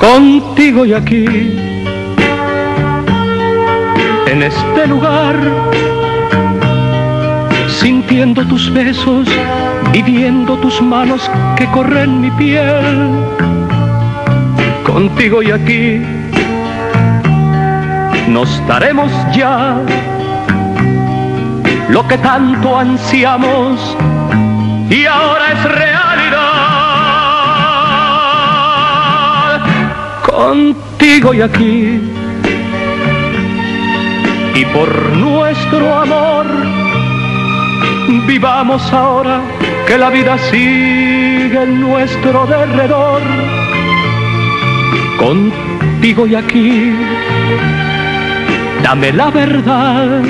contigo y aquí, en este lugar, sintiendo tus besos, viviendo tus manos que corren mi piel. Contigo y aquí nos daremos ya lo que tanto ansiamos y ahora es realidad. Contigo y aquí, y por nuestro amor vivamos ahora que la vida sigue en nuestro derredor. Contigo y aquí, dame la verdad.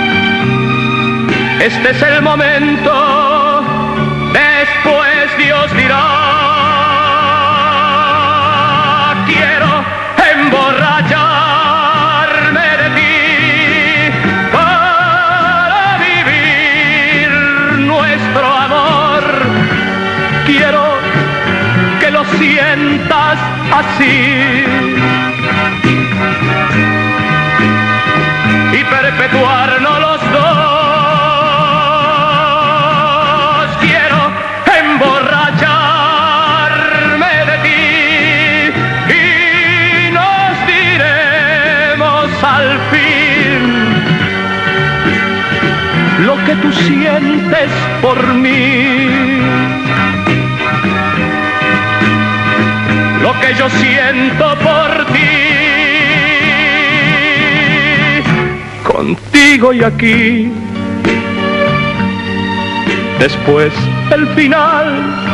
Este es el momento, después Dios dirá. Quiero emborracharme de ti para vivir nuestro amor. Quiero que lo sientas así y perpetuarnos los dos. Al fin, lo que tú sientes por mí, lo que yo siento por ti, contigo y aquí. Después el final,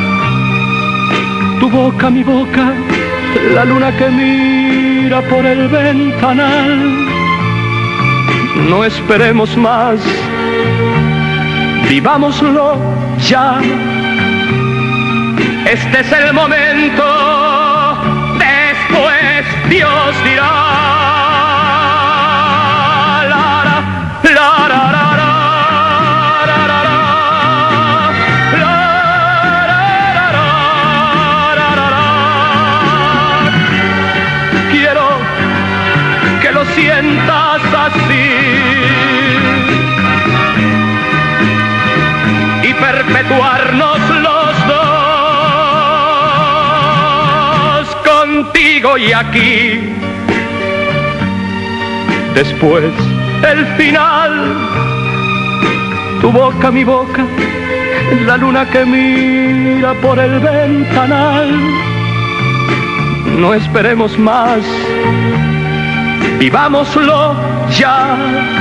tu boca, mi boca, la luna que mira por el ventanal. No esperemos más, vivámoslo ya. Este es el momento, después Dios dirá. Quiero que lo sientas así y perpetuarnos los dos, contigo y aquí. Después el final, tu boca, mi boca, la luna que mira por el ventanal. No esperemos más, vivámoslo ya.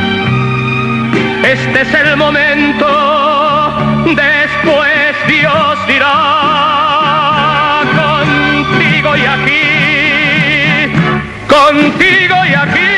Este es el momento, después Dios dirá. Contigo y aquí, contigo y aquí.